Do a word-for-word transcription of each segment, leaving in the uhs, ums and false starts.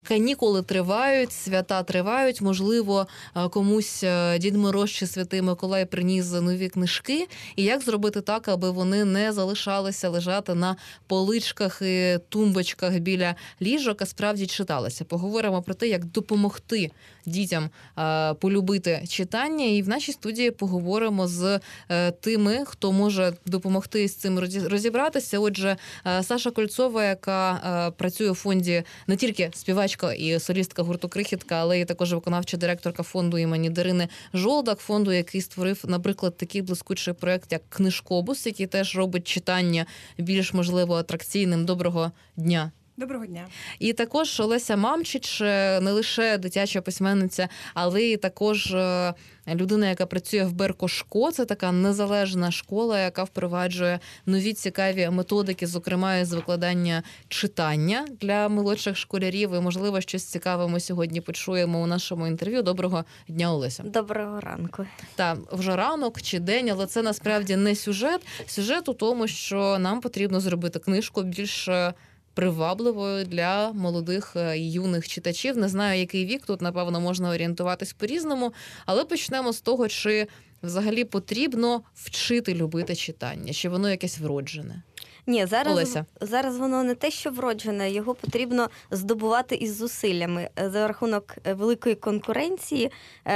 канікули тривають, свята тривають, можливо, комусь Дід Мороз чи Святий Миколай приніс нові книжки, і як зробити так, аби вони не залишалися лежати на поличках і тумбочках біля ліжок, а справді читалися. Поговоримо про те, як допомогти дітям а, полюбити читання, і в нашій студії поговоримо з а, тими, хто може допомогти з цим розібратися. Отже, а, Саша Кольцова, яка а, працює у фонді, не тільки співачка і солістка гурту «Крихітка», але й також виконавча директорка фонду імені Дарини Жолдак, фонду, який створив, наприклад, такий блискучий проект, як «Книжкобус», який теж робить читання більш, можливо, атракційним. Доброго дня. Доброго дня. І також Олеся Мамчич, не лише дитяча письменниця, але й також людина, яка працює в Беркошко. Це така незалежна школа, яка впроваджує нові цікаві методики, зокрема із викладання читання для молодших школярів. І, можливо, щось цікаве ми сьогодні почуємо у нашому інтерв'ю. Доброго дня, Олеся. Доброго ранку. Так, вже ранок чи день, але це насправді не сюжет. Сюжет у тому, що нам потрібно зробити книжку більш привабливою для молодих і юних читачів. Не знаю, який вік, тут, напевно, можна орієнтуватись по-різному, але почнемо з того, чи взагалі потрібно вчити любити читання, чи воно якесь вроджене. Ні, зараз, Олеся. зараз воно не те, що вроджене, його потрібно здобувати із зусиллями за рахунок великої конкуренції,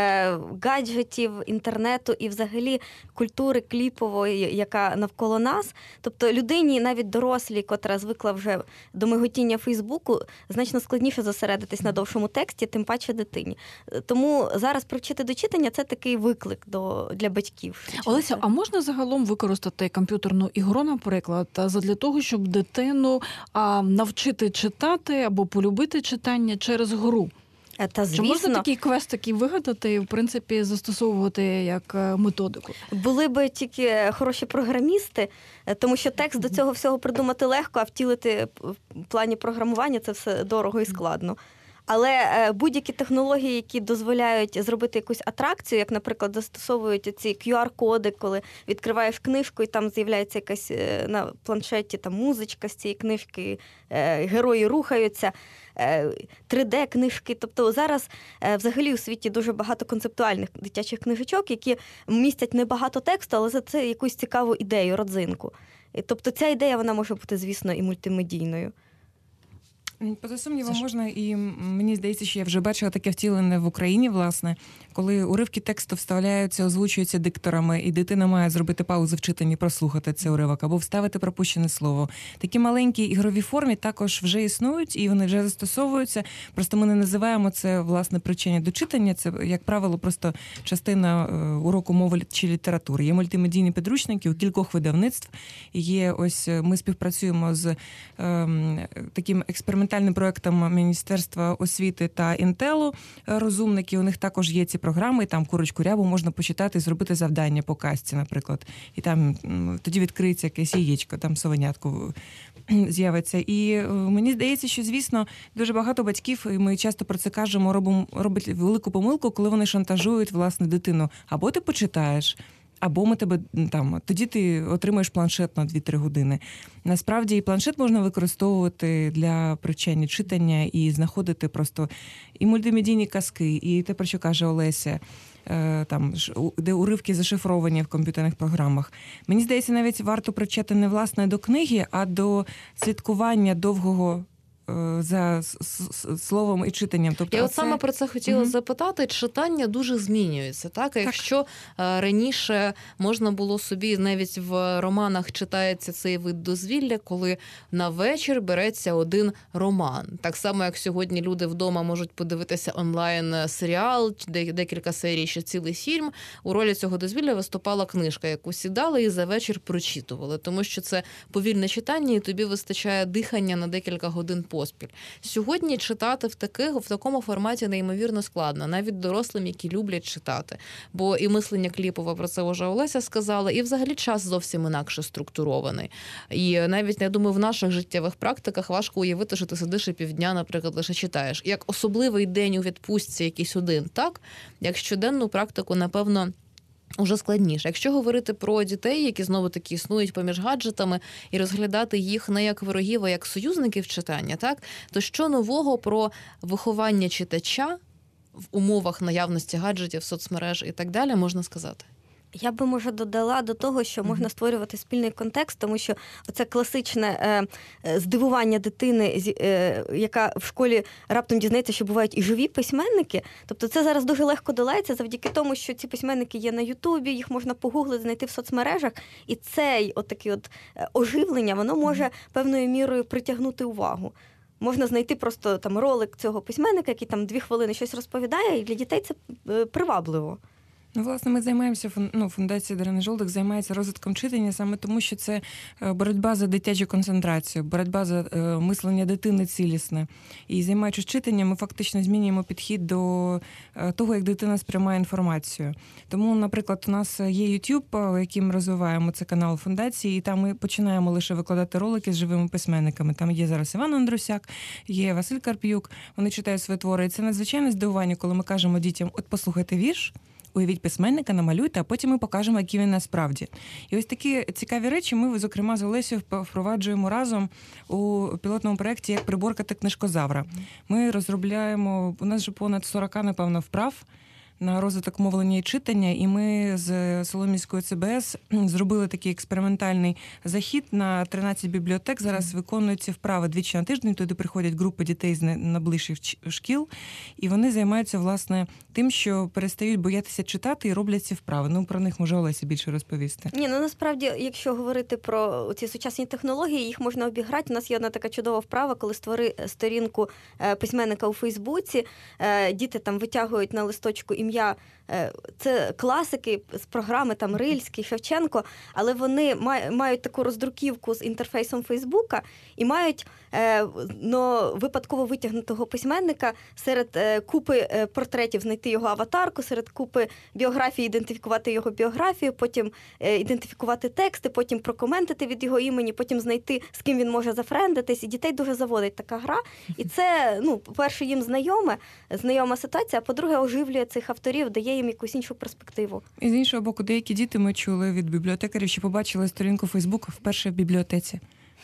гаджетів, інтернету і взагалі культури кліпової, яка навколо нас. Тобто людині, навіть дорослій, котра звикла вже до миготіння Фейсбуку, значно складніше зосередитись на довшому тексті, тим паче дитині. Тому зараз привчити до читання – це такий виклик до, для батьків. Олеся, а можна загалом використати комп'ютерну ігру, наприклад, для того, щоб дитину а, навчити читати або полюбити читання через гру? Та, звісно. Чи можна такий квест такий вигадати і, в принципі, застосовувати як методику? Були би тільки хороші програмісти, тому що текст до цього всього придумати легко, а втілити в плані програмування – це все дорого і складно. Але будь-які технології, які дозволяють зробити якусь атракцію, як, наприклад, застосовують ці кью ар-коди, коли відкриваєш книжку і там з'являється якась на планшеті там музичка з цієї книжки, герої рухаються, три де-книжки. Тобто зараз взагалі у світі дуже багато концептуальних дитячих книжечок, які містять небагато тексту, але за це якусь цікаву ідею, родзинку. Тобто ця ідея, вона може бути, звісно, і мультимедійною. Поза сумнівом можна, і мені здається, що я вже бачила таке втілене в Україні, власне, коли уривки тексту вставляються, озвучуються дикторами, і дитина має зробити паузу в читанні, прослухати цей уривок, або вставити пропущене слово. Такі маленькі ігрові форми також вже існують, і вони вже застосовуються. Просто ми не називаємо це, власне, привчення до читання. Це, як правило, просто частина уроку мови чи літератури. Є мультимедійні підручники у кількох видавництв. Є ось, ми співпрацюємо з ем, таким експериментальним проєктом Міністерства освіти та Інтелу розумники. У них також є ці програми, і там курочку рябу можна почитати і зробити завдання по казці, наприклад. І там тоді відкриється якесь яєчко, там совенятко з'явиться. І мені здається, що, звісно, дуже багато батьків, і ми часто про це кажемо, робимо, роблять велику помилку, коли вони шантажують, власне, дитину. Або ти почитаєш, або ми тебе там, тоді ти отримаєш планшет на дві-три години. Насправді і планшет можна використовувати для привчення читання і знаходити просто і мультимедійні казки, і те, про що каже Олеся, там, де уривки зашифровані в комп'ютерних програмах. Мені здається, навіть варто привчати не, власне, до книги, а до слідкування довгого за словом і читанням. Тобто, Я оце... от саме про це хотіла угу. запитати. Читання дуже змінюється, так? так? Якщо раніше можна було собі, навіть в романах читається цей вид дозвілля, коли на вечір береться один роман. Так само, як сьогодні люди вдома можуть подивитися онлайн-серіал, декілька серій, ще цілий фільм. У ролі цього дозвілля виступала книжка, яку сідали і за вечір прочитували. Тому що це повільне читання, і тобі вистачає дихання на декілька годин поспіль. Сьогодні читати в таких, в такому форматі неймовірно складно, навіть дорослим, які люблять читати. Бо і мислення кліпове, про це вже Олеся сказала, і взагалі час зовсім інакше структурований. І навіть, я думаю, в наших життєвих практиках важко уявити, що ти сидиш і півдня, наприклад, лише читаєш. Як особливий день у відпустці якийсь один, так? Як щоденну практику, напевно, уже складніше. Якщо говорити про дітей, які знову-таки існують поміж гаджетами, і розглядати їх не як ворогів, а як союзників читання, так, то що нового про виховання читача в умовах наявності гаджетів, соцмереж і так далі можна сказати? Я би, може, додала до того, що можна створювати спільний контекст, тому що це класичне е, здивування дитини, е, яка в школі раптом дізнається, що бувають і живі письменники. Тобто це зараз дуже легко долається завдяки тому, що ці письменники є на Ютубі, їх можна погуглити, знайти в соцмережах. І це от таке от оживлення, воно може певною мірою притягнути увагу. Можна знайти просто там ролик цього письменника, який там дві хвилини щось розповідає, і для дітей це привабливо. Ну, власне, ми займаємося, ну, фундація Дарини Жолдик займається розвитком читання саме тому, що це боротьба за дитячу концентрацію, боротьба за мислення дитини цілісне. І займаючись читанням, ми фактично змінюємо підхід до того, як дитина сприймає інформацію. Тому, наприклад, у нас є YouTube, який ми розвиваємо, це канал фундації, і там ми починаємо лише викладати ролики з живими письменниками. Там є зараз Іван Андрусяк, є Василь Карп'юк, вони читають свої твори. І це надзвичайне здивування, коли ми кажемо дітям, от послухайте вірш, уявіть письменника, намалюйте, а потім ми покажемо, який він насправді. І ось такі цікаві речі ми, зокрема, з Олесею впроваджуємо разом у пілотному проєкті «Як приборкати книжкозавра». Ми розробляємо, у нас вже понад сорок, напевно, вправ на розвиток мовлення і читання, і ми з Солом'янської Це Бе Ес зробили такий експериментальний захід на тринадцять бібліотек. Зараз виконуються вправи двічі на тиждень, туди приходять групи дітей з найближчих шкіл, і вони займаються, власне, тим, що перестають боятися читати і роблять ці вправи. Ну, про них може Олеся більше розповісти. Ні, ну насправді, якщо говорити про ці сучасні технології, їх можна обіграти. У нас є одна така чудова вправа, коли створи сторінку письменника у Фейсбуці, діти там витягують на листочку ім'я, це класики з програми, там Рильський, Шевченко, але вони мають таку роздруківку з інтерфейсом Фейсбука і мають но, випадково витягнутого письменника серед купи портретів знайти його аватарку, серед купи біографій ідентифікувати його біографію, потім ідентифікувати тексти, потім прокоментити від його імені, потім знайти, з ким він може зафрендитись. І дітей дуже заводить така гра. І це, ну, по-перше, їм знайоме, знайома ситуація, а по-друге, оживлює цих авторів, дає їм якусь іншу перспективу. І з іншого боку, деякі діти ми чули від бібліотекарів, що побачили сторінку Фейсбуку вперше в бібліотеці.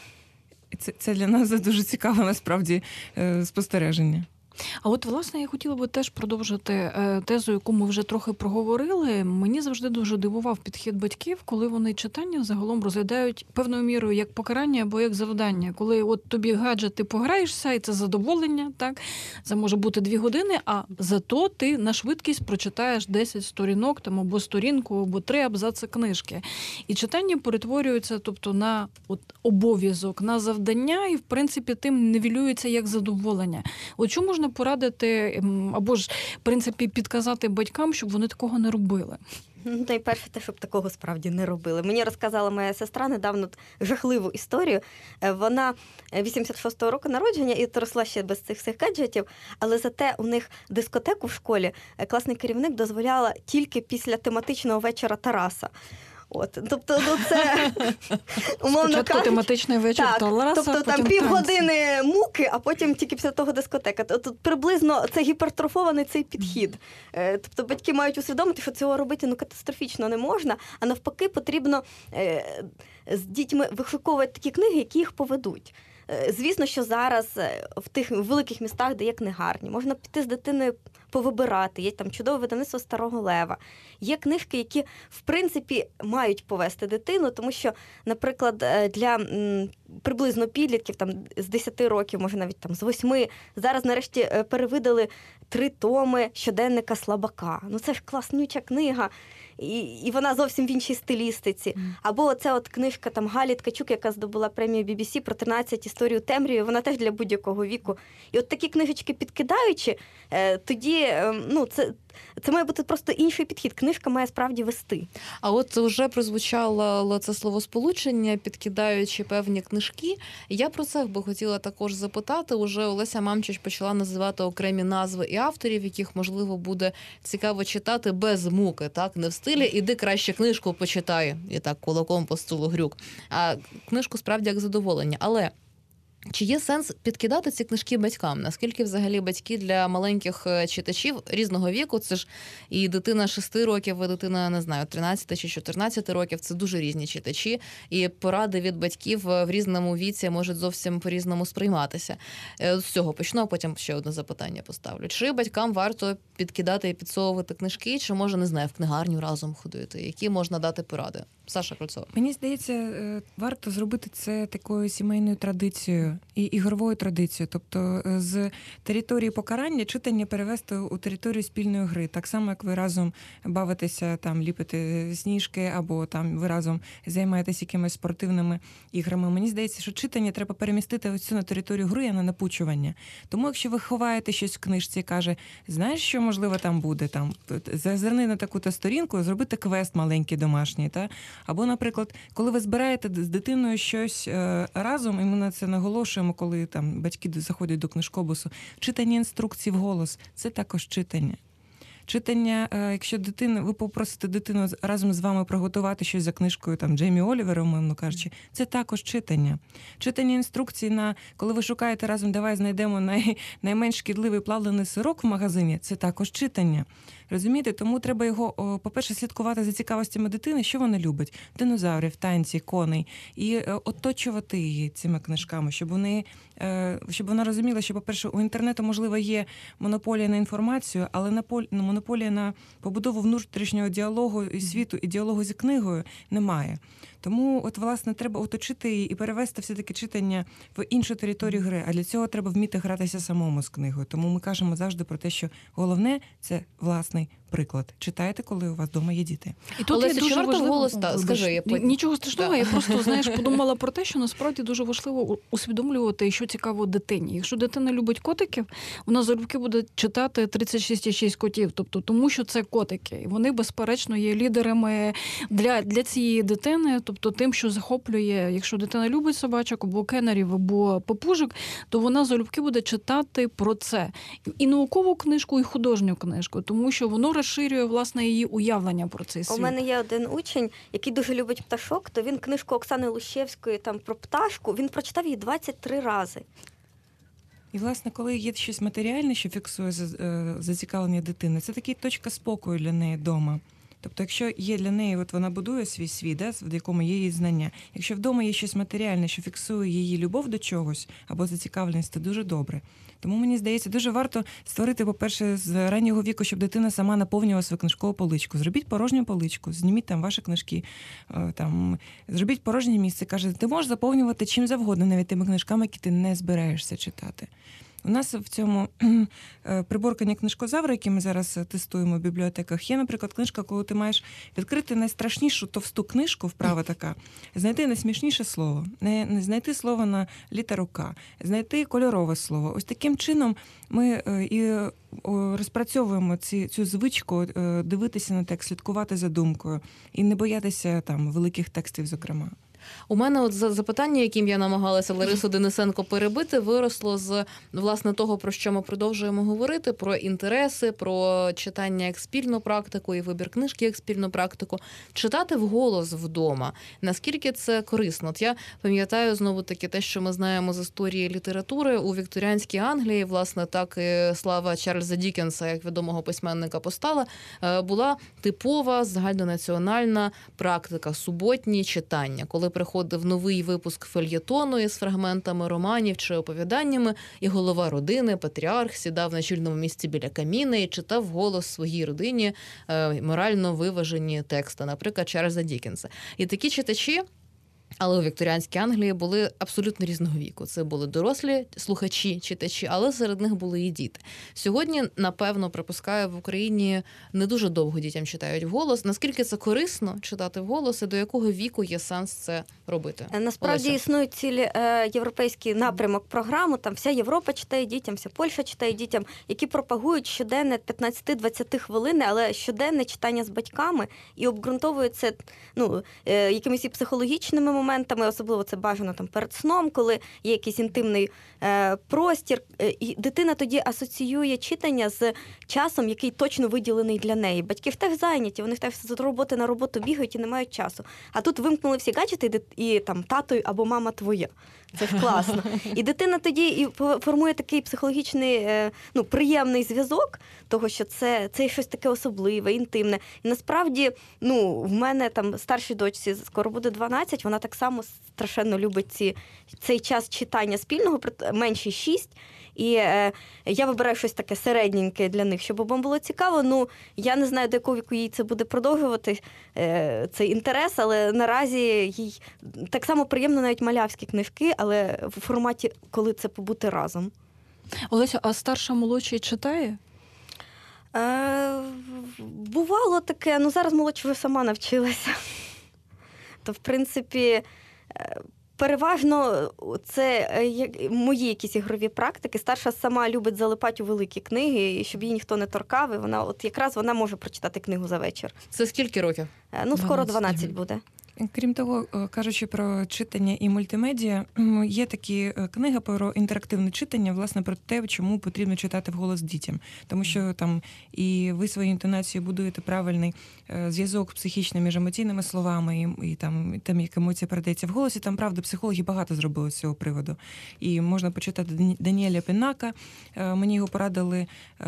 І це, це для нас дуже цікаве, насправді, спостереження. А от, власне, я хотіла би теж продовжити тезу, яку ми вже трохи проговорили. Мені завжди дуже дивував підхід батьків, коли вони читання загалом розглядають певною мірою як покарання або як завдання. Коли от тобі гаджет, ти пограєшся, і це задоволення, так? Це може бути дві години, а зато ти на швидкість прочитаєш десять сторінок, там, або сторінку, або три абзаци книжки. І читання перетворюється, тобто, на от, обов'язок, на завдання, і, в принципі, тим нівелюється як задоволення. От що можна порадити, або ж, в принципі, підказати батькам, щоб вони такого не робили? Найперше те, щоб такого справді не робили. Мені розказала моя сестра недавно жахливу історію. Вона вісімдесят шостого року народження і росла ще без цих всіх гаджетів, але зате у них дискотеку в школі класний керівник дозволяла тільки після тематичного вечора Тараса. От, тобто, ну це, умовно Спочатку кажучи, тематичний вечір так, Тараса, тобто там півгодини муки, а потім тільки після того дискотека. Тут приблизно це гіпертрофований цей підхід. Тобто батьки мають усвідомити, що цього робити ну, катастрофічно не можна, а навпаки потрібно е, з дітьми вишуковувати такі книги, які їх поведуть. Звісно, що зараз в тих великих містах, де є книгарні, можна піти з дитиною повибирати. Є там чудове видавництво Старого Лева. Є книжки, які, в принципі, мають повести дитину, тому що, наприклад, для м, приблизно підлітків, там, з десяти років, може навіть там, з восьми, зараз нарешті перевидали три томи щоденника Слабака. Ну це ж класнюча книга. І, і вона зовсім в іншій стилістиці. Mm. Або оця от книжка там Галі Ткачук, яка здобула премію бі бі сі про тринадцять історій у темряві, вона теж для будь-якого віку. І от такі книжечки підкидаючи, е, тоді, е, ну, це, це має бути просто інший підхід. Книжка має справді вести. А от вже прозвучало це словосполучення, підкидаючи певні книжки. Я про це би хотіла також запитати. Уже Олеся Мамчич почала називати окремі назви і авторів, яких, можливо, буде цікаво читати без муки, так? Не в стилі «іди краще книжку почитай» і так кулаком по столу грюк. А книжку справді як задоволення. Але Чи є сенс підкидати ці книжки батькам? Наскільки взагалі батьки для маленьких читачів різного віку, це ж і дитина шести років, і дитина, не знаю, тринадцяти чи чотирнадцяти років, це дуже різні читачі, і поради від батьків в різному віці можуть зовсім по-різному сприйматися. З цього почну, а потім ще одне запитання поставлю. Чи батькам варто підкидати і підсовувати книжки, чи може, не знаю, в книгарню разом ходити? Які можна дати поради? Саша Крульцова. Мені здається, варто зробити це такою сімейною традицією і ігровою традицією. Тобто з території покарання читання перевести у територію спільної гри. Так само, як ви разом бавитеся, там, ліпите сніжки, або там ви разом займаєтесь якимись спортивними іграми. Мені здається, що читання треба перемістити ось цю на територію гри, а не напучування. Тому якщо ви ховаєте щось в книжці і каже, знаєш, що, можливо, там буде? Там, зазирни на таку-то сторінку, зробити квест маленький домашній, та? Або, наприклад, коли ви збираєте з дитиною щось е, разом, і ми на це наголошуємо, коли там батьки заходять до книжкобусу, читання інструкцій вголос – це також читання. Читання, е, якщо дитина, ви попросите дитину разом з вами приготувати щось за книжкою там Джеймі Олівера, умовно кажучи, це також читання. Читання інструкцій на, коли ви шукаєте разом, давай знайдемо най, найменш шкідливий плавлений сирок в магазині, це також читання. Розумієте? Тому треба його, по-перше, слідкувати за цікавостями дитини, що вона любить. Динозаврів, танці, коней. І оточувати її цими книжками, щоб вони, щоб вона розуміла, що, по-перше, у інтернету, можливо, є монополія на інформацію, але монополія на побудову внутрішнього діалогу і світу, і діалогу зі книгою немає. Тому, от, власне, треба оточити її і перевести все-таки читання в іншу територію гри. А для цього треба вміти гратися самому з книгою. Тому ми кажемо завжди про те, що головне – це власний приклад. Читайте, коли у вас вдома є діти. І тут є дуже важливо... голос, та, скажи, я потім... Нічого страшного, я просто, знаєш, подумала про те, що насправді дуже важливо усвідомлювати, що цікаво дитині. Якщо дитина любить котиків, вона залюбки буде читати тридцять шість і шість котів, тобто тому, що це котики. І вони, безперечно, є лідерами для, для цієї дитини, тобто тим, що захоплює, якщо дитина любить собачок, або кеннерів, або папужок, то вона залюбки буде читати про це. І наукову книжку, і художню книжку, тому що воно розширює, власне, її уявлення про цей світ. У мене є один учень, який дуже любить пташок, то він книжку Оксани Лущевської там про пташку, він прочитав її двадцять три рази. І, власне, коли є щось матеріальне, що фіксує зацікавлення дитини, це така точка спокою для неї вдома. Тобто, якщо є для неї, от вона будує свій світ, да, в якому є її знання. Якщо вдома є щось матеріальне, що фіксує її любов до чогось або зацікавленість, це дуже добре. Тому, мені здається, дуже варто створити, по-перше, з раннього віку, щоб дитина сама наповнювала свою книжкову поличку. Зробіть порожню поличку, зніміть там ваші книжки, там, зробіть порожнє місце. Каже, ти можеш заповнювати чим завгодно, навіть тими книжками, які ти не збираєшся читати. У нас в цьому приборканні книжкозавра, який ми зараз тестуємо в бібліотеках, є, наприклад, книжка, коли ти маєш відкрити найстрашнішу товсту книжку, вправа така, знайти найсмішніше слово, не, не знайти слово на літеру К, знайти кольорове слово. Ось таким чином ми і розпрацьовуємо ці, цю звичку дивитися на текст, слідкувати за думкою і не боятися там великих текстів, зокрема. У мене от запитання, яким я намагалася Ларису Денисенко перебити, виросло з, власне, того, про що ми продовжуємо говорити, про інтереси, про читання як спільну практику і вибір книжки як спільну практику. Читати вголос вдома. Наскільки це корисно? От я пам'ятаю, знову-таки, те, що ми знаємо з історії літератури. У вікторіанській Англії, власне, так і слава Чарльза Дікенса, як відомого письменника, постала, була типова загальнонаціональна практика – суботні читання, коли приходив новий випуск фельєтону із фрагментами романів чи оповіданнями, і голова родини, патріарх, сідав на чільному місці біля каміна і читав вголос своїй родині морально виважені тексти, наприклад, Чарльза Дікенса. І такі читачі, але у вікторіанській Англії, були абсолютно різного віку. Це були дорослі слухачі, читачі, але серед них були і діти. Сьогодні, напевно, припускаю, в Україні не дуже довго дітям читають вголос. Наскільки це корисно читати вголос і до якого віку є сенс це робити? Насправді Олеся. Існують цілі е, європейський напрямок програму, там вся Європа читає дітям, вся Польща читає дітям, які пропагують щоденне п'ятнадцять-двадцять хвилин, але щоденне читання з батьками і обґрунтовують це ну, е, якимись і психологічними моментами, моментами, особливо це бажано там перед сном, коли є якийсь інтимний е, простір. І дитина тоді асоціює читання з часом, який точно виділений для неї. Батьки теж зайняті, вони теж з роботи на роботу бігають і не мають часу. А тут вимкнули всі гаджети, і, і там тато або мама твоя. Це ж класно. І дитина тоді і формує такий психологічний, е, ну, приємний зв'язок того, що це, це щось таке особливе, інтимне. І насправді, ну, в мене там старшій дочці скоро буде дванадцять, вона так само страшенно любить ці, цей час читання спільного, менші шість. І е, я вибираю щось таке середненьке для них, щоб обом було цікаво. Ну, я не знаю, до якого віку їй це буде продовжувати, е, цей інтерес, але наразі їй так само приємно навіть малявські книжки, але в форматі, коли це побути разом. Олеся, а старша молодший читає? Е, бувало таке, ну зараз молодша вже сама навчилася. То, в принципі, переважно це мої якісь ігрові практики. Старша сама любить залипати у великі книги, щоб її ніхто не торкав. І вона, от якраз вона може прочитати книгу за вечір. Це скільки років? Ну, скоро дванадцять буде. Крім того, кажучи про читання і мультимедіа, є такі книги про інтерактивне читання, власне, про те, чому потрібно читати вголос дітям. Тому що там і ви своєю інтонацією будуєте правильний зв'язок психічний між емоційними словами і, і там, там, як емоція передається в голосі. Там, правда, психологи багато зробили з цього приводу. І можна почитати Даніеля Пінака. Мені його порадили,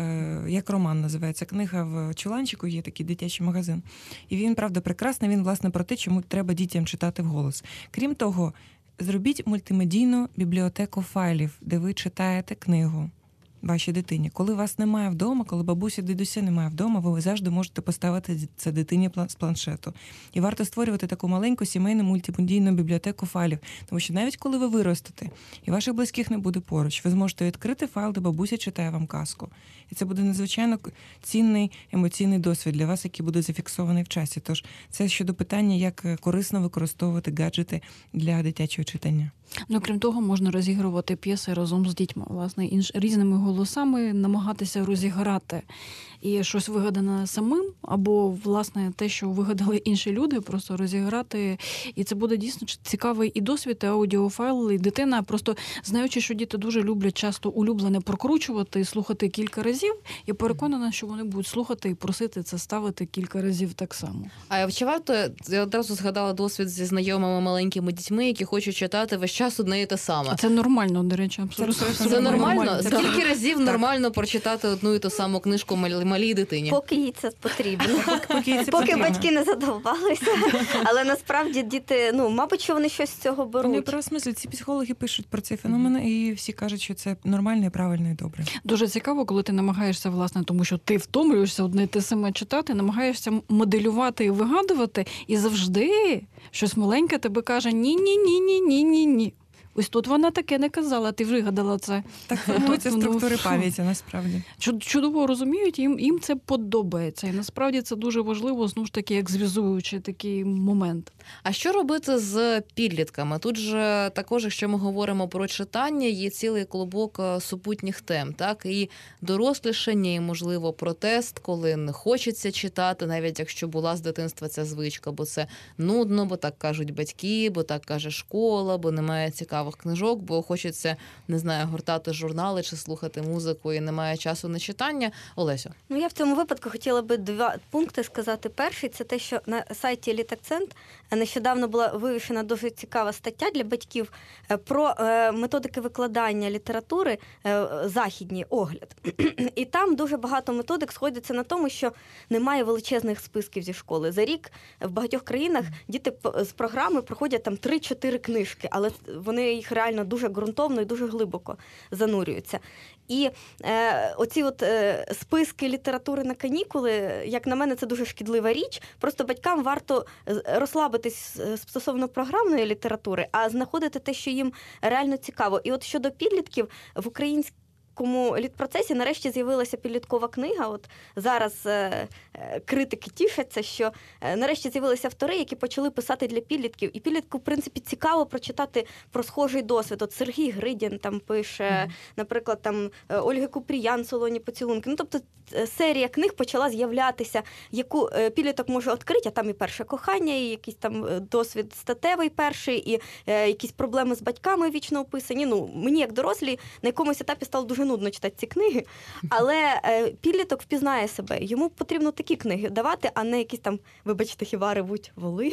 як роман називається, книга в Чуланчику, є такий дитячий магазин. І він, правда, прекрасний, він, власне, про те, чому треба дітям читати вголос. Крім того, зробіть мультимедійну бібліотеку файлів, де ви читаєте книгу вашій дитині. Коли вас немає вдома, коли бабусі, дідуся немає вдома, ви завжди можете поставити це дитині з планшету. І варто створювати таку маленьку сімейну мультимедійну бібліотеку файлів. Тому що навіть коли ви виростете, і ваших близьких не буде поруч, ви зможете відкрити файл, де бабуся читає вам казку. І це буде надзвичайно цінний емоційний досвід для вас, який буде зафіксований в часі. Тож це щодо питання, як корисно використовувати гаджети для дитячого читання. Ну, крім того, можна розігрувати п'єси разом з дітьми, власне, інш... різними голосами намагатися розіграти і щось вигадане самим, або, власне, те, що вигадали інші люди, просто розіграти. І це буде дійсно цікавий і досвід, і аудіофайл, і дитина, просто знаючи, що діти дуже люблять часто улюблене прокручувати і слухати кілька разів, я переконана, що вони будуть слухати і просити це ставити кілька разів так само. А чи варто, я одразу згадала досвід зі знайомими маленькими дітьми, які хочуть читати весь час одне і те саме. Це нормально, до речі, абсолютно. Це, це, це нормально? нормально? Скільки разів так. нормально прочитати одну і ту саму книжку малій дитині? Поки їй це потрібно. Поки, Поки потрібно. Батьки не задовбалися. Але насправді діти, ну, мабуть, що вони щось з цього беруть. Вони про смисл, ці психологи пишуть про цей феномен, і всі кажуть, що це нормально, правильно і добре. Дуже цікаво, коли ти намагаєшся, власне, тому що ти втомлюєшся одне те саме читати, намагаєшся моделювати і вигадувати, і завжди щось маленьке тебе каже ні-ні-ні-ні-ні-ні-ні. Ось тут вона таке не казала, ти вигадала це. Так формуються структури пам'яті, насправді. Чудово розуміють, їм, їм це подобається. І насправді це дуже важливо, знову ж таки, як зв'язуючий такий момент. А що робити з підлітками? Тут же також, якщо ми говоримо про читання, є цілий клубок супутніх тем, так? І дорослішання, і, можливо, протест, коли не хочеться читати, навіть якщо була з дитинства ця звичка, бо це нудно, бо так кажуть батьки, бо так каже школа, бо немає цікавих книжок, бо хочеться, не знаю, гортати журнали чи слухати музику і немає часу на читання. Олесю? Ну, я в цьому випадку хотіла би два пункти сказати. Перший – це те, що на сайті «Літакцент» нещодавно була вивішена дуже цікава стаття для батьків про методики викладання літератури, західні, огляд. І там дуже багато методик сходяться на тому, що немає величезних списків зі школи. За рік в багатьох країнах діти з програми проходять там три-чотири книжки, але вони їх реально дуже ґрунтовно і дуже глибоко занурюються. І е, оці от е, списки літератури на канікули, як на мене, це дуже шкідлива річ. Просто батькам варто розслабитись стосовно програмної літератури, а знаходити те, що їм реально цікаво. І от щодо підлітків, в українській будь-якому літпроцесі нарешті з'явилася підліткова книга. От зараз е, е, критики тішаться, що е, нарешті з'явилися автори, які почали писати для підлітків. І підлітку, в принципі, цікаво прочитати про схожий досвід. От Сергій Гридін там пише, mm-hmm. наприклад, там е, Ольги Купріян «Солоні поцілунки». Ну, тобто е, серія книг почала з'являтися, яку е, підліток може відкрити, а там і перше кохання, і якийсь там досвід статевий перший, і е, якісь проблеми з батьками вічно описані. Ну, мені, як дорослі, на якомусь етапі стало дуже нудно читати ці книги, але е, підліток впізнає себе. Йому потрібно такі книги давати, а не якісь там, вибачте, хіба ревуть воли.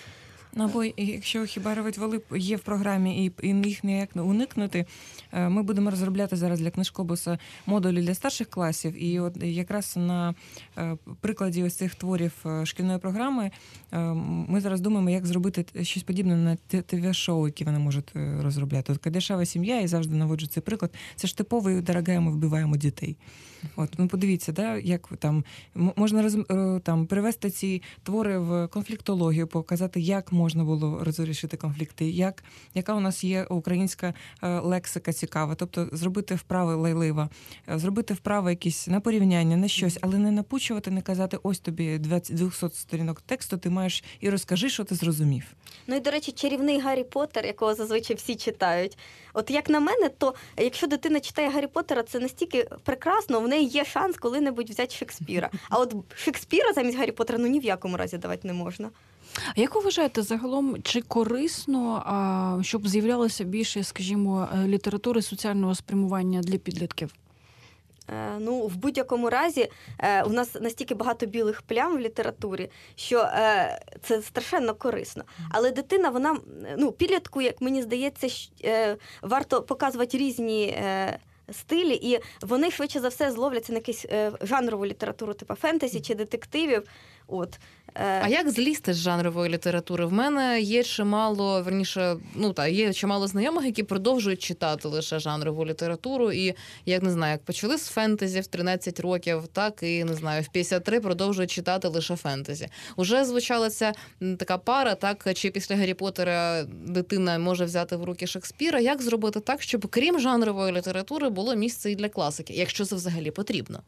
Або якщо хіба ревуть воли є в програмі і, і їх ніяк не уникнути, ми будемо розробляти зараз для книжкобуса модулі для старших класів. І от якраз на прикладі ось цих творів шкільної програми ми зараз думаємо, як зробити щось подібне на ТВ-шоу, які вони можуть розробляти. От «Кадешава сім'я», і завжди наводжу цей приклад, це ж типовий «Дорогая, ми вбиваємо дітей». От, ну подивіться, да, як там можна роз, там перевести ці твори в конфліктологію, показати, як можна було розрішити конфлікти, як, яка у нас є українська лексика цікава, тобто зробити вправи лайлива, зробити вправи якісь на порівняння, на щось, але не напучувати, не казати, ось тобі двісті сторінок тексту, ти маєш і розкажи, що ти зрозумів. Ну і, до речі, чарівний Гаррі Поттер, якого зазвичай всі читають. От як на мене, то якщо дитина читає Гаррі Поттера, це настільки прекрасно, в неї є шанс коли-небудь взяти Шекспіра. А от Шекспіра замість Гаррі Поттера ну ні в якому разі давати не можна. А як ви вважаєте, загалом, чи корисно, а, щоб з'являлося більше, скажімо, літератури соціального спрямування для підлітків? Ну, в будь-якому разі, у нас настільки багато білих плям в літературі, що це страшенно корисно. Але дитина, вона, ну, підлітку, як мені здається, варто показувати різні стилі, і вони швидше за все зловляться на якусь жанрову літературу, типу фентезі чи детективів. От. А як злізти з жанрової літератури? В мене є чимало, верніше, ну так, є чимало знайомих, які продовжують читати лише жанрову літературу, і, як не знаю, як почали з фентезі в тринадцять років, так і, не знаю, в п'ятдесят три продовжують читати лише фентезі. Уже звучала ця така пара, так, чи після Гаррі Поттера дитина може взяти в руки Шекспіра. Як зробити так, щоб крім жанрової літератури було місце і для класики, якщо це взагалі потрібно?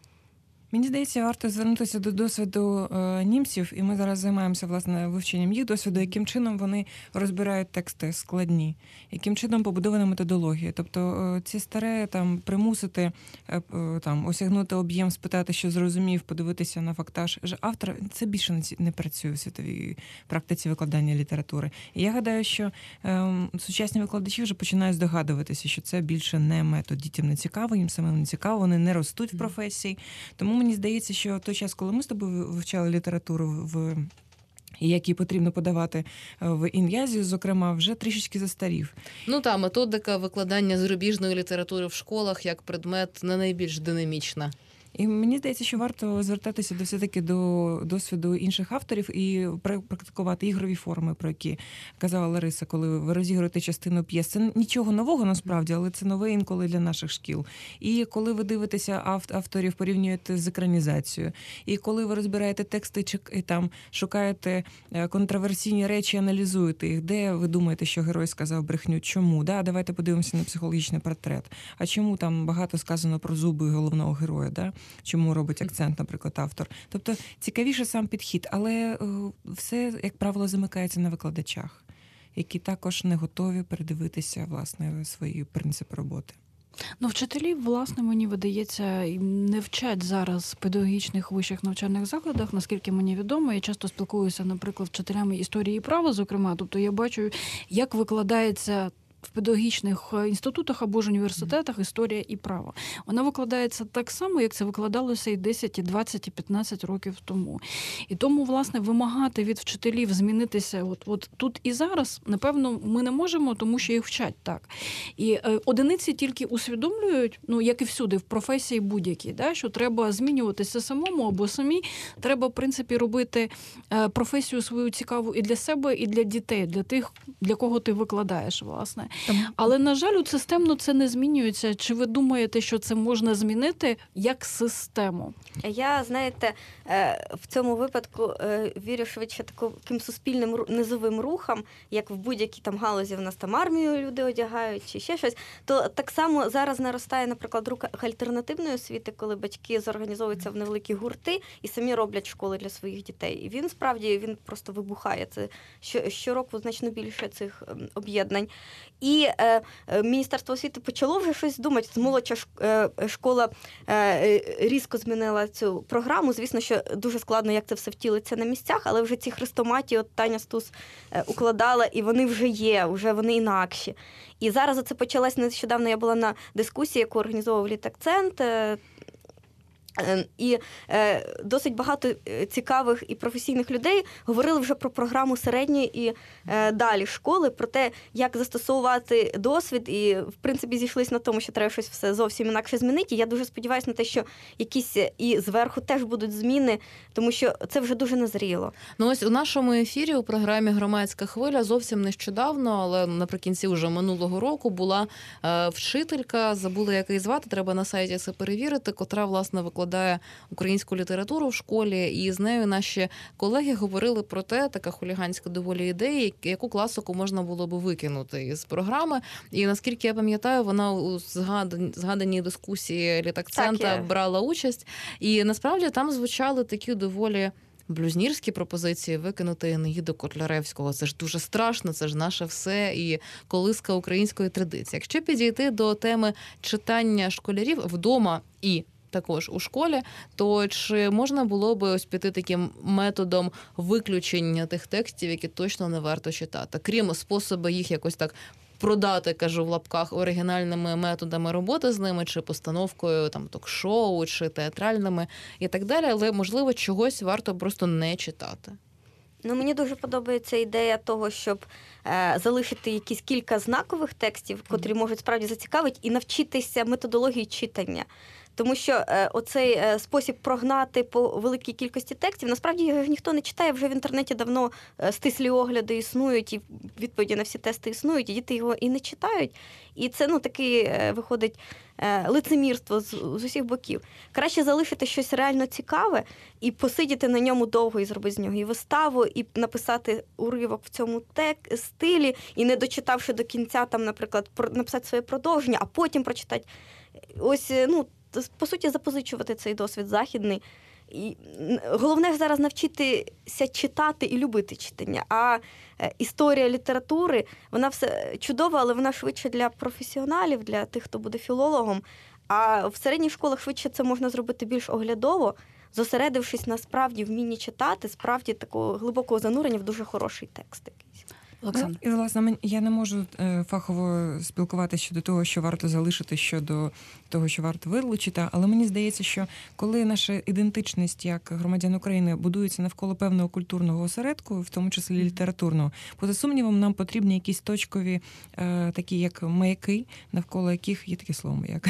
Мені здається, варто звернутися до досвіду е, німців, і ми зараз займаємося, власне, вивченням їх досвіду, яким чином вони розбирають тексти складні, яким чином побудована методологія. Тобто е, ці старе там примусити, е, там осягнути об'єм, спитати, що зрозумів, подивитися на фактаж автора, це більше не, не працює в світовій практиці викладання літератури. І я гадаю, що е, сучасні викладачі вже починають здогадуватися, що це більше не метод. Дітям не цікаво, їм самим не цікаво, вони не ростуть в професії. Тому мені здається, що той час, коли ми з тобою вивчали літературу, в які потрібно подавати в ін'язі, зокрема, вже трішечки застарів. Ну та методика викладання зарубіжної літератури в школах як предмет не найбільш динамічна. І мені здається, що варто звертатися до все-таки до досвіду інших авторів і практикувати ігрові форми, про які казала Лариса, коли ви розігруєте частину п'єс. Це нічого нового насправді, але це нове інколи для наших шкіл. І коли ви дивитеся авторів, порівнюєте з екранізацією. І коли ви розбираєте тексти і там шукаєте контроверсійні речі, аналізуєте їх, де ви думаєте, що герой сказав брехню, чому? Да, давайте подивимося на психологічний портрет. А чому там багато сказано про зуби головного героя, да? Чому робить акцент, наприклад, автор. Тобто цікавіше сам підхід, але все, як правило, замикається на викладачах, які також не готові передивитися, власне, свої принципи роботи. Ну, вчителі, власне, мені видається, не вчать зараз в педагогічних вищих навчальних закладах, наскільки мені відомо. Я часто спілкуюся, наприклад, вчителями історії і права, зокрема. Тобто я бачу, як викладається в педагогічних інститутах або ж університетах історія і право. Вона викладається так само, як це викладалося і десять, і двадцять, і п'ятнадцять років тому. І тому, власне, вимагати від вчителів змінитися от, от тут і зараз, напевно, ми не можемо, тому що їх вчать так. І е, одиниці тільки усвідомлюють, ну, як і всюди, в професії будь-якій, да, що треба змінюватися самому або самій. Треба, в принципі, робити е, професію свою цікаву і для себе, і для дітей, для тих, для кого ти викладаєш, власне. Там. Але, на жаль, у системно це не змінюється. Чи ви думаєте, що це можна змінити як систему? Я, знаєте, в цьому випадку вірю швидше таким суспільним низовим рухам, як в будь-якій там галузі в нас там армію люди одягають чи ще щось, то так само зараз наростає, наприклад, рух альтернативної освіти, коли батьки зорганізовуються в невеликі гурти і самі роблять школи для своїх дітей. І він справді він просто вибухає. Це щороку значно більше цих об'єднань. І е, Міністерство освіти почало вже щось думати. Молодша школа е, різко змінила цю програму. Звісно, що дуже складно, як це все втілиться на місцях, але вже ці хрестоматії от Таня Стус е, укладала, і вони вже є, вже вони інакші. І зараз оце почалось нещодавно, я була на дискусії, яку організовував Ліtakcent, е, і е, досить багато цікавих і професійних людей говорили вже про програму середньої і е, далі школи, про те, як застосовувати досвід, і, в принципі, зійшлися на тому, що треба щось все зовсім інакше змінити. І я дуже сподіваюся на те, що якісь і зверху теж будуть зміни, тому що це вже дуже назріло. Ну ось у нашому ефірі у програмі «Громадська хвиля» зовсім нещодавно, але наприкінці вже минулого року була е, вчителька, забула, як її звати, треба на сайті це перевірити, котра, власне, викладає викладає українську літературу в школі, і з нею наші колеги говорили про те, така хуліганська доволі ідея, яку класику можна було би викинути із програми. І наскільки я пам'ятаю, вона у згаданій дискусії Ліtakcent брала участь. І насправді там звучали такі доволі блюзнірські пропозиції викинути Енеїду Котляревського. Це ж дуже страшно, це ж наше все і колиска української традиції. Якщо підійти до теми читання школярів вдома і також у школі, то чи можна було би ось піти таким методом виключення тих текстів, які точно не варто читати, крім способу їх якось так продати, кажу в лапках, оригінальними методами роботи з ними, чи постановкою там ток-шоу, чи театральними і так далі, але, можливо, чогось варто просто не читати. Ну, мені дуже подобається ідея того, щоб е, залишити якісь кілька знакових текстів, котрі можуть справді зацікавити, і навчитися методології читання. Тому що е, оцей е, спосіб прогнати по великій кількості текстів, насправді його ніхто не читає, вже в інтернеті давно е, стислі огляди існують, і відповіді на всі тести існують, і діти його і не читають. І це, ну, таке е, виходить е, лицемірство з, з усіх боків. Краще залишити щось реально цікаве і посидіти на ньому довго, і зробити з нього і виставу, і написати уривок в цьому тек, стилі, і не дочитавши до кінця, там, наприклад, про, написати своє продовження, а потім прочитати. Ось, ну, по суті, запозичувати цей досвід західний. І головне зараз навчитися читати і любити читання. А історія літератури, вона все чудова, але вона швидше для професіоналів, для тих, хто буде філологом. А в середніх школах швидше це можна зробити більш оглядово, зосередившись на справді вмінні читати, справді такого глибокого занурення в дуже хороший текст якийсь. Ну, і, власне, я не можу фахово спілкуватися щодо того, що варто залишити, щодо того, що варто вилучити, але мені здається, що коли наша ідентичність як громадян України будується навколо певного культурного осередку, в тому числі літературного, поза сумнівом, нам потрібні якісь точкові, такі як маяки, навколо яких, є таке слово маяк,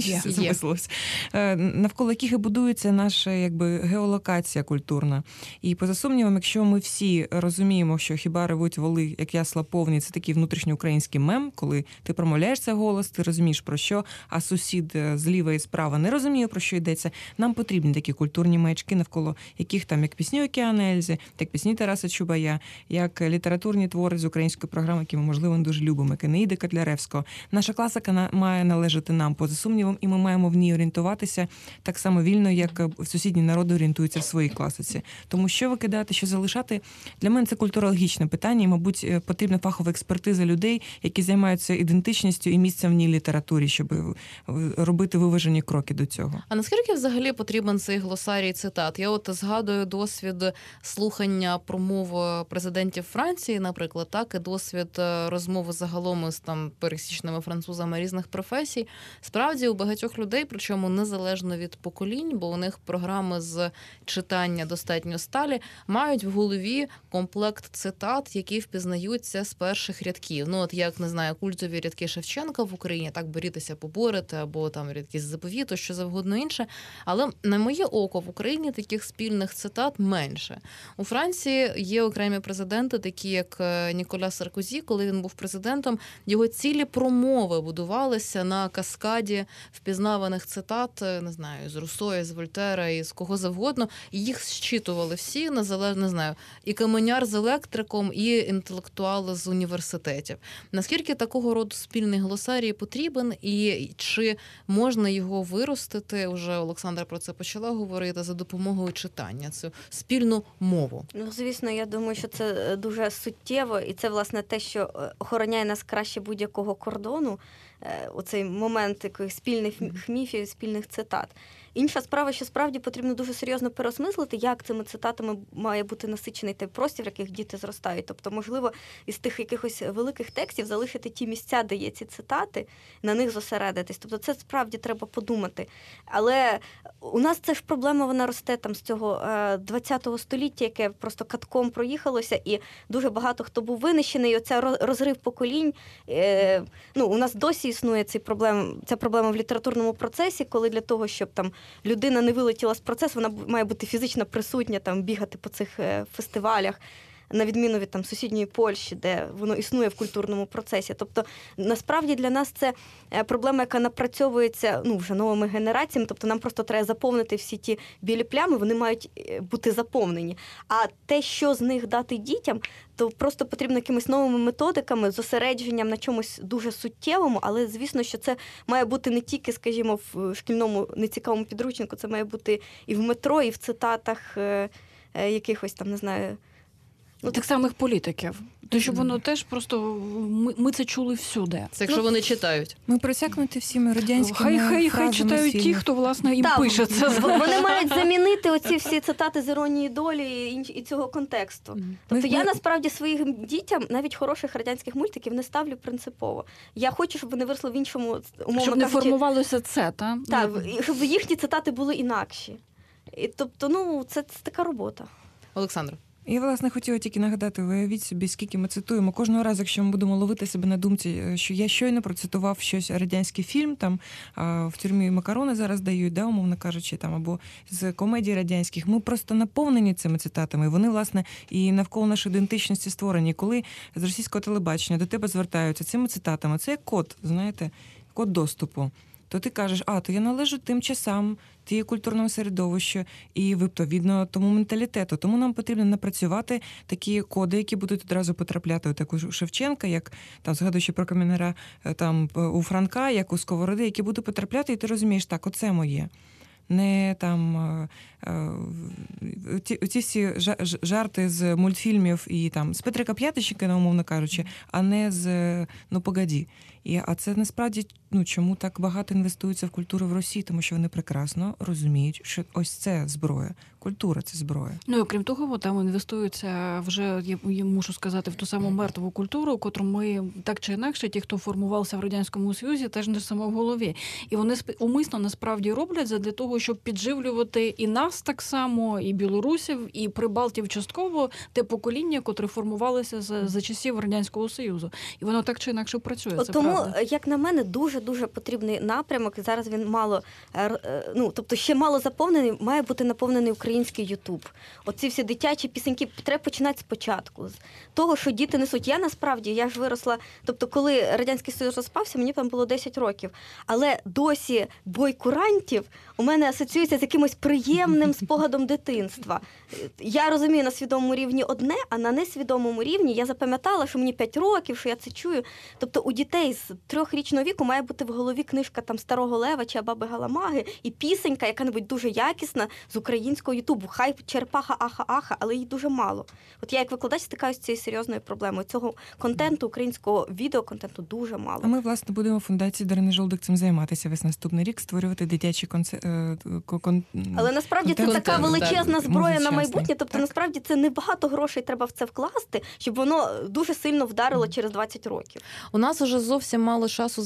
навколо яких і будується наша якби геолокація культурна. І поза сумнівом, якщо ми всі розуміємо, що хіба ревуть воли, як ясла повні, це такий внутрішньоукраїнський мем, коли ти промовляєш цей голос, ти розумієш про що, а сусід зліва і справа не розуміє, про що йдеться. Нам потрібні такі культурні маячки, навколо яких там як пісні Океана Ельзи, як пісні Тараса Чубая, як літературні твори з української програми, які ми, можливо, дуже любимо, як Енеїди Котляревського. Наша класика має належати нам, поза сумнівом, і ми маємо в ній орієнтуватися так само вільно, як сусідні народи орієнтуються в своїй класиці. Тому що викидати, що залишати, для мене це культурологічне питання, і, мабуть, потрібна фахова експертиза людей, які займаються ідентичністю і місцем в ній літературі, щоб робити виважені кроки до цього. А наскільки взагалі потрібен цей глосарій цитат? Я от згадую досвід слухання промов президентів Франції, наприклад, так, і досвід розмови загалом з там пересічними французами різних професій. Справді у багатьох людей, причому незалежно від поколінь, бо у них програми з читання достатньо сталі, мають в голові комплект цитат, які впізнають подаються з перших рядків. Ну, от як, не знаю, культові рядки Шевченка в Україні, так борітися, поборете, або там рядки з заповіту, що завгодно інше. Але, на моє око, в Україні таких спільних цитат менше. У Франції є окремі президенти, такі як Ніколя Саркозі, коли він був президентом, його цілі промови будувалися на каскаді впізнаваних цитат, не знаю, з Руссо, з Вольтера, і з кого завгодно, і їх зчитували всі, незалежно, не знаю, і каменяр з електриком, і інтелектуали з університетів. Наскільки такого роду спільний глосарій потрібен, і чи можна його виростити, уже Олександра про це почала говорити, за допомогою читання, цю спільну мову? Ну, звісно, я думаю, що це дуже суттєво, і це, власне, те, що охороняє нас краще будь-якого кордону, оцей момент яких спільних міфів, спільних цитат. Інша справа, що справді потрібно дуже серйозно переосмислити, як цими цитатами має бути насичений той простір, в яких діти зростають. Тобто, можливо, із тих якихось великих текстів залишити ті місця, де є ці цитати, на них зосередитись. Тобто це справді треба подумати. Але у нас це ж проблема, вона росте там з цього ХХ століття, яке просто катком проїхалося, і дуже багато хто був винищений, і оця розрив поколінь. Ну, у нас досі існує цей проблем, ця проблема в літературному процесі, коли для того, щоб там людина не вилетіла з процесу, вона має бути фізично присутня, там, бігати по цих фестивалях, на відміну від там, сусідньої Польщі, де воно існує в культурному процесі. Тобто, насправді для нас це проблема, яка напрацьовується ну, вже новими генераціями, тобто нам просто треба заповнити всі ті білі плями, вони мають бути заповнені. А те, що з них дати дітям, то просто потрібно якимись новими методиками, зосередженням на чомусь дуже суттєвому, але, звісно, що це має бути не тільки, скажімо, в шкільному нецікавому підручнику, це має бути і в метро, і в цитатах е, е, якихось там, не знаю, Ну, тих самих політиків. То, щоб воно теж просто... Ми, ми це чули всюди. Це якщо ну, вони читають. Ми просякнуті всіми радянськими Хай, хай, хай читають ті, хто, власне, їм так, пише це. Вони мають замінити оці всі цитати з іронії долі і, і цього контексту. Mm. Тобто ми... я, насправді, своїм дітям навіть хороших радянських мультиків не ставлю принципово. Я хочу, щоб вони виросли в іншому, умовно щоб не кажучи, формувалося це, та? Так, щоб їхні цитати були інакші. І, тобто, ну, це, це така робота. Олександра. Я, власне, хотіла тільки нагадати, уявіть собі, скільки ми цитуємо. Кожного разу, якщо ми будемо ловити себе на думці, що я щойно процитував щось радянський фільм, там в тюрмі макарони зараз дають, да, умовно кажучи, там, або з комедій радянських, ми просто наповнені цими цитатами. Вони, власне, і навколо нашої ідентичності створені. Коли з російського телебачення до тебе звертаються цими цитатами, це як код, знаєте, код доступу. То ти кажеш, а, то я належу тим часам, тієї культурного середовища і, відповідно, тому менталітету. Тому нам потрібно напрацювати такі коди, які будуть одразу потрапляти у таку Шевченка, як, там, згадуючи про Кам'янера, там, у Франка, як у Сковороди, які будуть потрапляти, і ти розумієш, так, оце моє. Не там ці, ці всі жарти з мультфільмів і там з Петрика П'ятищенка, умовно кажучи, а не з «Ну, погоді». І, а це насправді, ну, чому так багато інвестується в культуру в Росії? Тому що вони прекрасно розуміють, що ось це зброя. Культура – це зброя. Ну, і окрім того, там інвестуються вже, я мушу сказати, в ту саму мертву культуру, котру ми так чи інакше, ті, хто формувався в Радянському Союзі, теж несемо в голові. І вони умисно насправді роблять для того, щоб підживлювати і нас так само, і білорусів, і прибалтів частково, те покоління, котре формувалося за, за часів Радянського Союзу. І воно так чи інакше працює, це тому, правда. Як на мене, дуже-дуже потрібний напрямок. Зараз він мало, ну, тобто ще мало заповнений, має бути наповнений український Ютуб. Оці всі дитячі пісеньки, треба починати спочатку. З того, що діти несуть. Я насправді, я ж виросла, тобто коли Радянський Союз розпався, мені там було десять років. Але досі бой курантів у мене асоціюється з якимось приємним спогадом дитинства. Я розумію на свідомому рівні одне, а на несвідомому рівні я запам'ятала, що мені п'ять років, що я це чую. Тобто у дітей з трьохрічного віку має бути в голові книжка там Старого Лева чи Баби Галамаги і пісенька, яка-небудь дуже якісна з українського Ютубу. Хай черепаха аха-аха, але її дуже мало. От я як викладач стикаюся з цією серйозною проблемою. Цього контенту, українського відеоконтенту дуже мало. А ми, власне, будемо в фундації Дарини Жолдик цим займатися весь наступний рік, створювати дитячі концерти. Кон... Але насправді це контент, така величезна так, зброя на майбутнє, тобто так. насправді це небагато грошей треба в це вкласти, щоб воно дуже сильно вдарило через двадцять років. У нас уже зовсім мало часу залишається.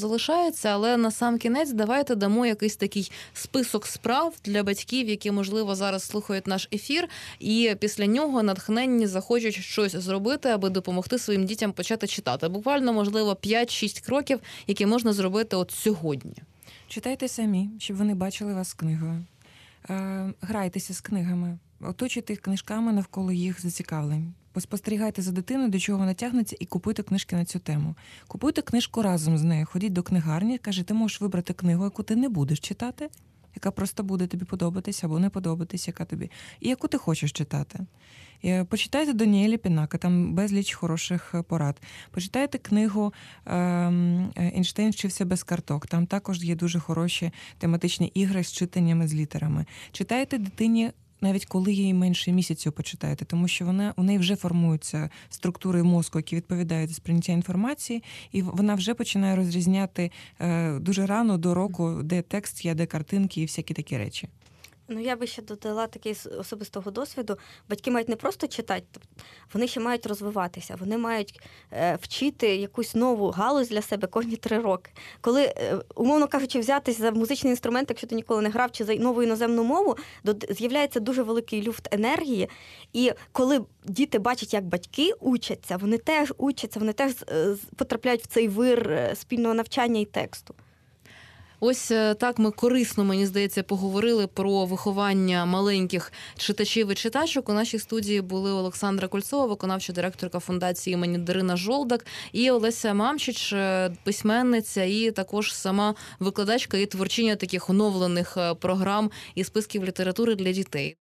починається, але на сам кінець давайте дамо якийсь такий список справ для батьків, які, можливо, зараз слухають наш ефір, і після нього натхненні захочуть щось зробити, аби допомогти своїм дітям почати читати. Буквально, можливо, п'ять-шість кроків, які можна зробити от сьогодні. Читайте самі, щоб вони бачили вас з книгою. Е, грайтеся з книгами, оточуйте їх книжками навколо їх зацікавлень. Поспостерігайте за дитиною, до чого вона тягнеться, і купуйте книжки на цю тему. Купуйте книжку разом з нею, ходіть до книгарні, кажіть, ти можеш вибрати книгу, яку ти не будеш читати, яка просто буде тобі подобатися або не подобатися, яка тобі, і яку ти хочеш читати. Почитайте Даніеля Пінака, там безліч хороших порад. Почитайте книгу «Ейнштейн вчився без карток», там також є дуже хороші тематичні ігри з читаннями, з літерами. Читайте дитині, навіть коли їй менше місяцю почитаєте, тому що вона, у неї вже формуються структури мозку, які відповідають за сприйняття інформації, і вона вже починає розрізняти е, дуже рано до року, де текст є, де картинки і всякі такі речі. Ну, я би ще додала такий з особистого досвіду. Батьки мають не просто читати, вони ще мають розвиватися. Вони мають е, вчити якусь нову галузь для себе кожні три роки. Коли, е, умовно кажучи, взятись за музичний інструмент, якщо ти ніколи не грав, чи за нову іноземну мову, з'являється дуже великий люфт енергії. І коли діти бачать, як батьки учаться, вони теж учаться, вони теж е, потрапляють в цей вир спільного навчання і тексту. Ось так ми корисно, мені здається, поговорили про виховання маленьких читачів і читачок. У нашій студії були Олександра Кольцова, виконавча директорка фундації імені Дарина Жолдак, і Олеся Мамчич, письменниця і також сама викладачка і творчиня таких оновлених програм і списків літератури для дітей.